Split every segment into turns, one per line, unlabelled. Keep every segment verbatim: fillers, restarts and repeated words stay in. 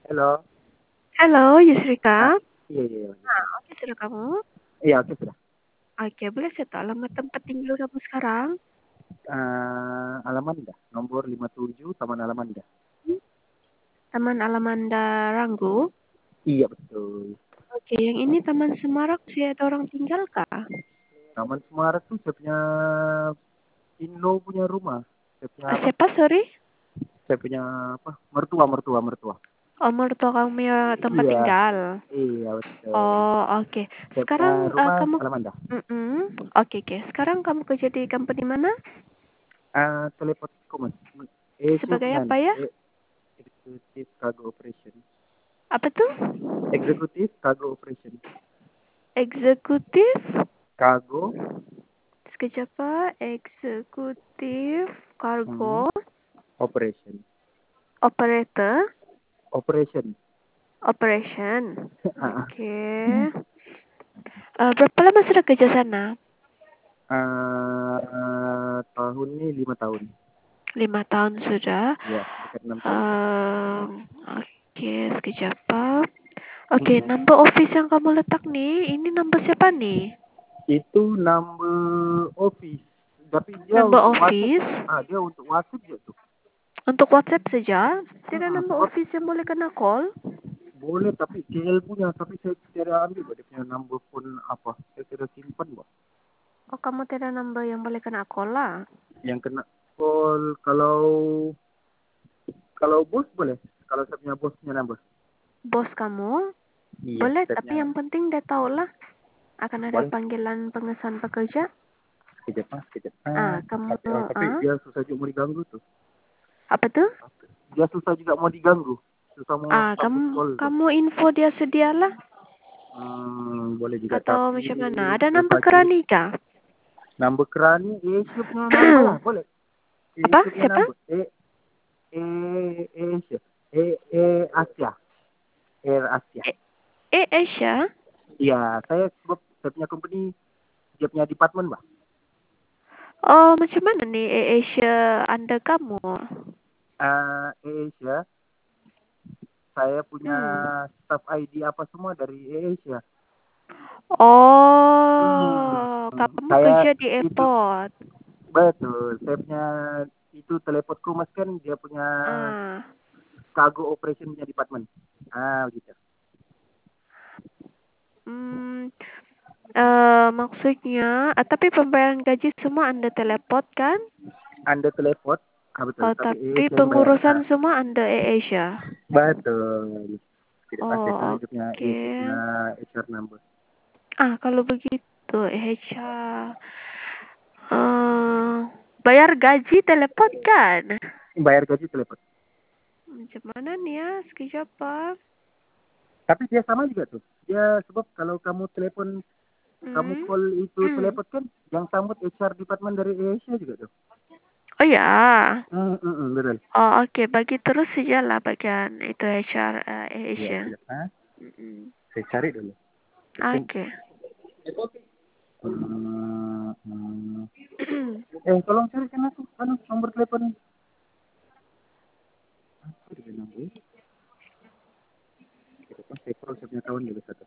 Halo.
Halo,
Ah,
Yusrika.
iya iya iya.
Nah, oke sudah kamu?
Iya, oke sudah.
Oke, boleh saya tahu alamat tempat tinggal kamu sekarang?
Eh, Alamanda, nomor lima puluh tujuh Taman Alamanda.
Hmm, Taman Alamanda Ranggu.
Iya, betul.
Oke, yang ini Taman Semarak sih ada orang tinggal kah?
Taman Semarak tuh saya punya Indo punya rumah. Saya punya
Ah,
apa?
siapa, sorry?
Saya punya apa? Mertua, mertua, mertua.
Oh, mertua kamu ya tempat
Iya,
tinggal.
iya betul.
Oh, oke.
Saya punya
Sekarang eh,
rumah
kamu
Alamanda.
Mm-mm. Oke, oke. Sekarang kamu kerja di company mana?
Ah, teleport Komas. Eh, saya
Sebagai
punya
apa ya?
eh, Executive Cargo Operation.
Apa tuh?
Executive Cargo Operation.
Eksekutif.
Cargo.
Sekejap, Pak. Eksekutif
Hmm,
Cargo
Operation.
Operator.
Operation.
Operation.
Ah,
Oke. Eh, berapa lama sudah kerja sana?
eh tahun ini lima tahun.
Lima tahun sudah.
Ya, dekat enam tahun.
Um, Oke, sekejap, Pak. Oke,
Mm-mm.
number office yang kamu letak nih, ini number siapa nih?
Itu number office. Tapi dia
Number
untuk WhatsApp.
office
Ah, dia untuk WhatsApp dia tuh.
untuk WhatsApp saja. Tidak
Mm-mm,
number
sebab
office yang boleh kena call.
boleh tapi K L punya. Tapi saya tidak ambil, Pak. Dia punya number pun apa. Saya tidak simpan, Pak.
Oh, kamu tidak number yang boleh kena call lah.
Yang kena call kalau kalau bos boleh. Kalau saya punya bos punya number.
Bos kamu
Iya,
boleh,
saya
tapi
punya.
yang penting dia tahu lah akan ada
Boleh.
panggilan pengesahan pekerja.
Sekejap, ah, sekejap.
Ah,
Ah,
kamu
tapi, ah, tapi
ah
dia susah juga mau diganggu tuh.
apa tuh?
Dia susah juga mau diganggu. Susah mau
Ah,
sambut
kamu
call tuh.
kamu info dia sedialah
Hmm, boleh juga.
atau
Tapi
macam mana? Ada
saya
number
bagi
kerani kah?
number kerani Asia punya number lah. Boleh.
Apa?
Asia punya
Siapa?
number. E, E, Asia. E, E, Asia. Air Asia.
E, e Asia.
Iya, saya sebab saya punya company, dia punya department, Mbak.
Oh, macam mana nih e Asia anda kamu?
Uh, Asia, saya punya
Hmm.
staff I D apa semua dari Asia. Hmm,
Oh,
hmm.
kamu
Saya
kerja di
itu
airport.
betul. Saya punya itu telepon Kumas kan dia punya
Ah.
cargo operation punya department. Ah, gitu.
Hmm. Eh, maksudnya, ah, tapi pembayaran gaji semua anda teleport kan?
Anda telepon, ah, betul.
Oh,
Tapi
tapi
Asia yang bayar. Ah,
pengurusan semua anda e Asia.
betul. Tidak pasti itu
Oh,
dia punya
oke.
Asia punya H R number.
Ah, kalau begitu, H R. Eh, bayar gaji telepon kan?
Bayar gaji telepon.
Macam mana nih ya? Sekejap, Pak.
Tapi dia sama juga tuh. Dia sebab kalau kamu telepon, kamu
Hmm.
call itu
Hmm.
telepon kan, yang sambut H R department dari Asia juga tuh.
Oh ya.
Hmm, hmm, hmm, betul.
Oh, oke. Bagi terus saja lah bagian itu H R uh,
Iya,
Asia.
siap. Ah,
Mm-mm.
saya cari dulu.
Oke.
Hmm, hmm. Eh, tolong carikan aku, anu, nomor telepon. Apa dia nomor? Kita pas saya perlu saya punya kawan juga satu.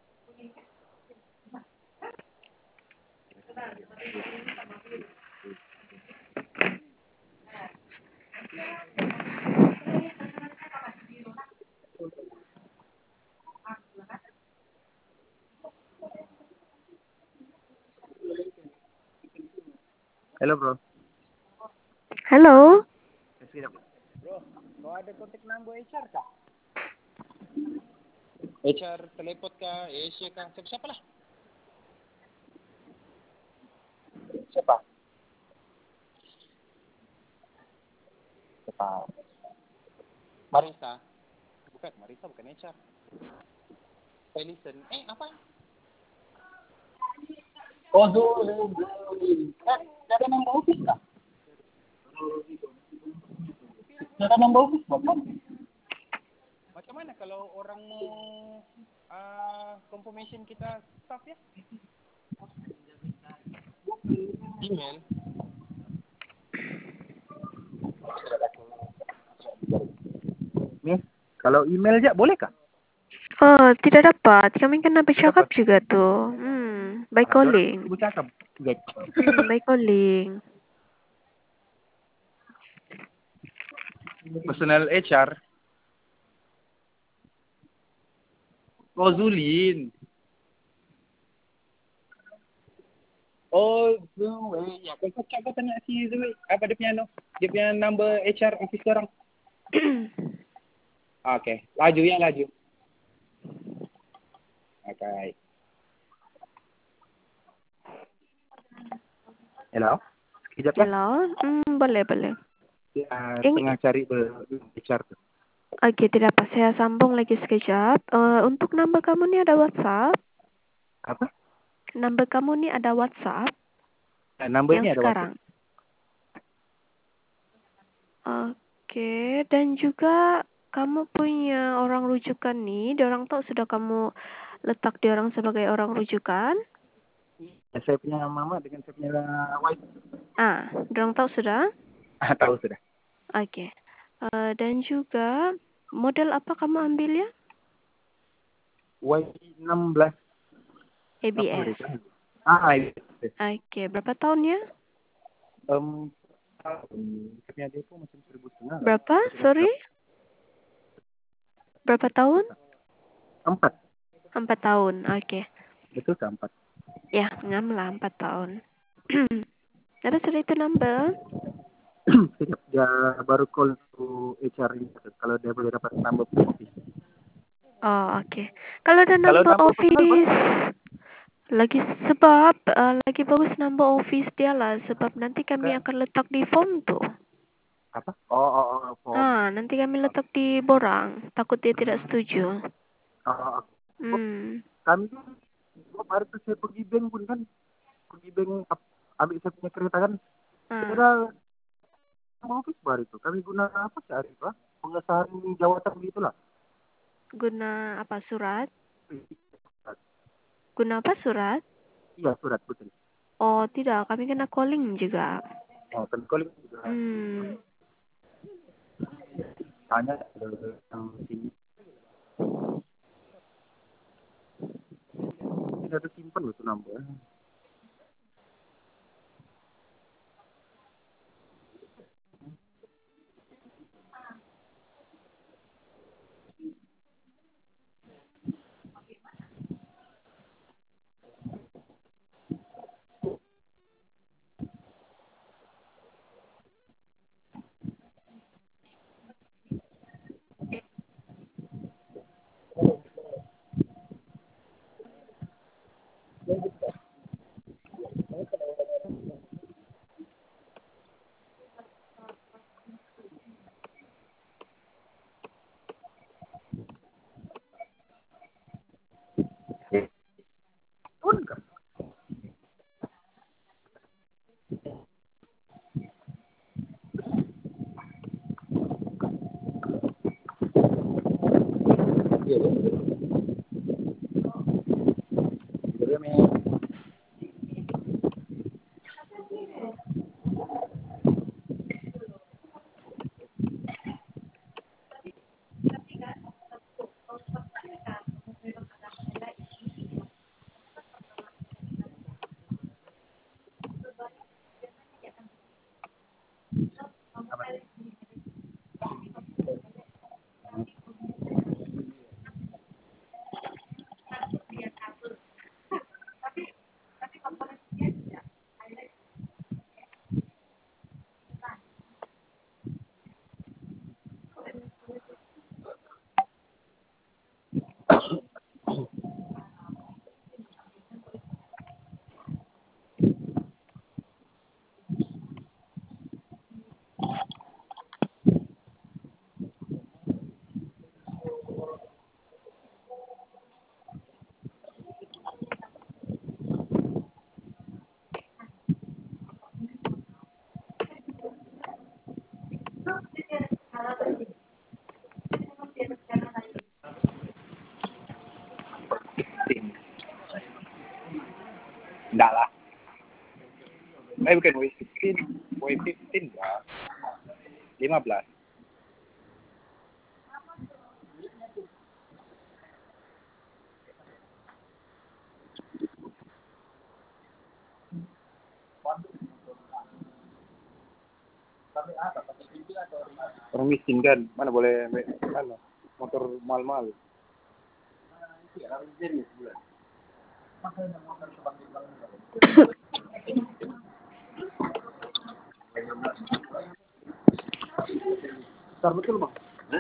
Halo bro.
Halo.
Bro, kau ada kontak number H R kah? H R telepon kah, Asia kah, siapa siapa lah? Siapa? Siapa? Marisa. Bukan, Marisa bukan H R. Felison. Eh, apa? Oh, Zul. Eh, ada number office kah? Ada number office bukan? Macam mana kalau orang mau uh, confirmation kita staff ya? Email. Nih, Kalau email aja boleh kah?
Oh, tidak dapat. Kami kena bercakap
Dapat.
juga tuh. Hmm, by
Ada orang
calling.
bercakap. Get.
Hmm, by calling.
Personal H R. Oh, Zulin. Oh, Zulin. Ya, kau cakap kau nak si Zulin. Apa dia punya no? Dia punya number H R office orang. Okay. Laju ya, laju. Okay. Hello? Sekejap ya.
Hello? Hmm, boleh, boleh.
Ya,
Ing
tengah cari ber H R tu.
Oke, tidak apa. Saya sambung lagi sekejap. Uh, untuk number kamu ni ada WhatsApp?
Apa?
Number kamu ni ada WhatsApp?
Nah, number
Yang
ni ada WhatsApp.
sekarang? Oke, dan juga kamu punya orang rujukan ni, diorang tahu sudah kamu letak diorang sebagai orang rujukan?
Ya, saya punya mama dengan saya punya wife.
Ah, diorang tahu sudah?
Ah, tahu sudah.
Oke. Uh, dan juga model apa kamu ambil ya?
Y enam belas. Apa
A B S.
mereka? Ah, itu.
Oke, berapa tahun ya?
Um, saya punya depo macam seribu setengah lah.
Berapa? Sorry? Berapa tahun?
Empat.
Empat tahun. Oke.
Betul tak empat?
Ya, ngam lah empat tahun. Ada sudah itu number?
Sekejap, dia baru call to H R ini. Kalau dia boleh dapat number office.
Oh, oke. Okay. Kalau ada
Kalau
number
number personal boleh?
office, lagi sebab uh, lagi bagus number office dia lah. Sebab nanti kami
Ke,
akan letak di form tu.
apa? Oh, oh, oh, form.
Ah, nanti kami letak di borang. Takut dia tidak
Hmm.
setuju.
Oh, oh, oh.
Hmm.
Kami sebab hari tu saya pergi bank pun kan. Pergi bank ambil saya punya kereta kan.
Ah,
Saya nama office baru itu. Kami guna apa sehari itu? Pengesahan jawatan begitulah.
guna apa surat? Guna apa surat?
Iya, surat betul.
Oh, tidak. Kami kena calling juga.
Oh, kan calling juga.
Hmm.
Tanya yang sini. Tidak ada simpan itu number. Pun kan? Iya, betul. Jadi, enggak lah. Eh, bukan Y lima belas. Y lima belas ya. lima belas. Orang miskin kan, mana boleh kan motor mahal-mahal. Besar betul bang.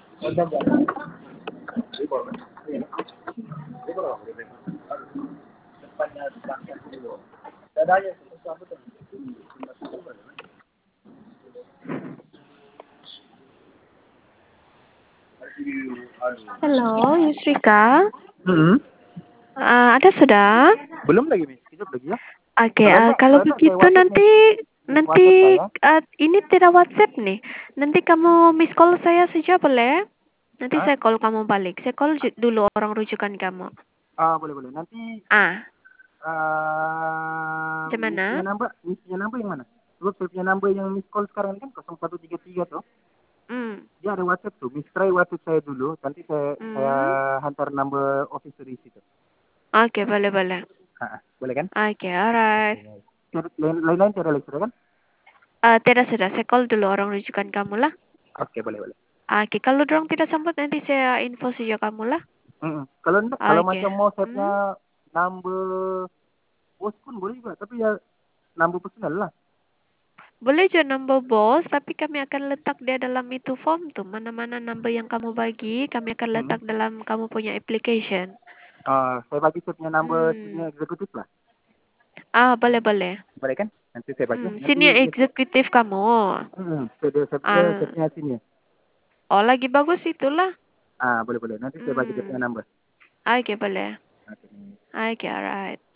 Halo, Yusrika.
Hmm.
Uh, ada sudah?
Belum lagi nih, kejap lagi ya.
Oke,
Kalau
uh,
enggak,
kalau
kalau enggak saya
begitu
WhatsApp
nanti
nih.
nanti
WhatsApp saya.
uh, ini tidak WhatsApp nih. Nanti kamu miss call saya saja boleh? Nanti
Hah?
saya call kamu balik. Saya call ju- dulu orang rujukan kamu.
Ah, boleh boleh. Nanti
Ah,
uh,
gimana?
punya number, punya number yang mana? Sebab saya punya number yang miss call sekarang kan nol satu tiga tiga tuh.
Hmm.
Dia ada WhatsApp tuh. Miss try WhatsApp saya dulu. Nanti saya saya
Hmm.
hantar number officer di situ.
Oke, boleh boleh.
Ah, boleh kan?
Oke, alright.
Lain-lain tidak lagi sudah kan?
Uh, tidak sudah. Saya call dulu orang rujukan kamu lah.
Oke, boleh boleh.
Oke, kalau dorong tidak sambut nanti saya info saja kamu lah.
Mm-mm. Kalau enggak, kalau
Oke.
macam mau
Hmm.
setnya number bos pun boleh juga, tapi ya number personal lah.
Boleh je number bos, tapi kami akan letak dia dalam itu form tuh. Mana-mana number yang kamu bagi, kami akan
Mm-mm.
letak dalam kamu punya application.
Uh, saya bagi saya punya number
Hmm.
senior eksekutif lah.
Ah, boleh boleh.
Boleh kan? Nanti saya bagi.
Hmm,
Nanti
senior eksekutif kamu.
hmm, saya dia saya dia saya
Ah,
punya senior.
oh lagi bagus itulah.
Ah, boleh boleh. Nanti saya bagi dia punya
Hmm.
number.
Oke, boleh.
Oke.
Oke, alright.